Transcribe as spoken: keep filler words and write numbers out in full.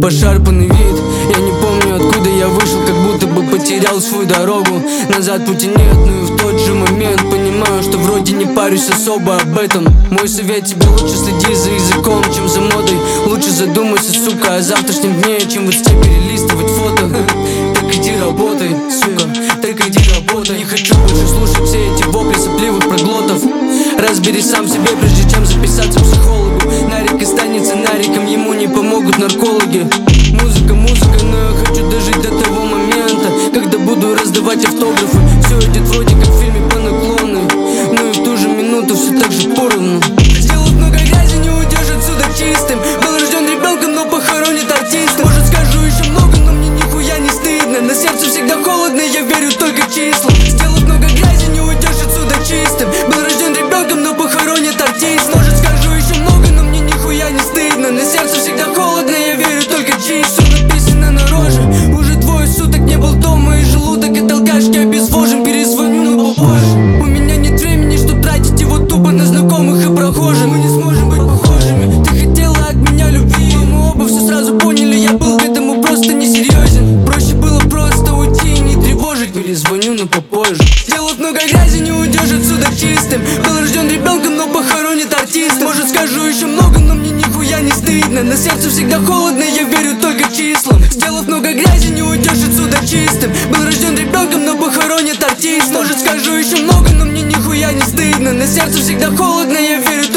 пошарпанный вид. Я не помню, откуда я вышел, как будто бы потерял свою дорогу. Назад пути нет, но и в тот же момент понимаю, что вроде не парюсь особо об этом. Мой совет тебе: лучше следи за языком, чем за модой. Лучше задумайся, сука, о завтрашнем дне, чем в инсте перелистывать фото. Так иди работай, сука, так иди работай. Не хочу больше слушать все эти вопли сопливых проглотов. Разберись сам в себе, прежде чем записаться к психологу. Нарик останется нариком, ему не помогут наркологи. Музыка, музыка, но я хочу дожить до того момента, когда буду раздавать автографы. Все идет вроде как в фильме по наклонной, но и в ту же минуту все так же поровну. Сделал много грязи, не уйдешь отсюда чистым. Был рожден ребенком, но похоронит артиста. Может, скажу еще много, но мне нихуя не стыдно. На сердце всегда холодно, я верю только числам. Сделал много грязи, не уйдешь отсюда чистым. Был рожден ребенком, но похоронит артист. Может, скажу еще много, но мне нихуя не стыдно. На сердце всегда холодно, я верю только чисто. Все написано на роже. Уже двое суток не был дома, и желудок от алкашки обезвожен. Перезвоню, но попозже. У меня нет времени, чтоб тратить его тупо на знакомых и прохожих. Мы не сможем быть похожими. Ты хотела от меня любви, мы оба все сразу поняли. Я был к этому просто несерьезен. Проще было просто уйти и не тревожить. Перезвоню, но попозже. Сделав много грязи, не уйдешь отсюда чистым. Был рожден ребенком, но похоронит артист. Может, скажу еще много, но мне нихуя не стыдно. На сердце всегда холодно, я верю только числам. Сделав много грязи, не уйдешь отсюда чистым. Был рожден ребенком, но похоронит артист. Может, скажу еще много, но мне нихуя не стыдно. На сердце всегда холодно, я верю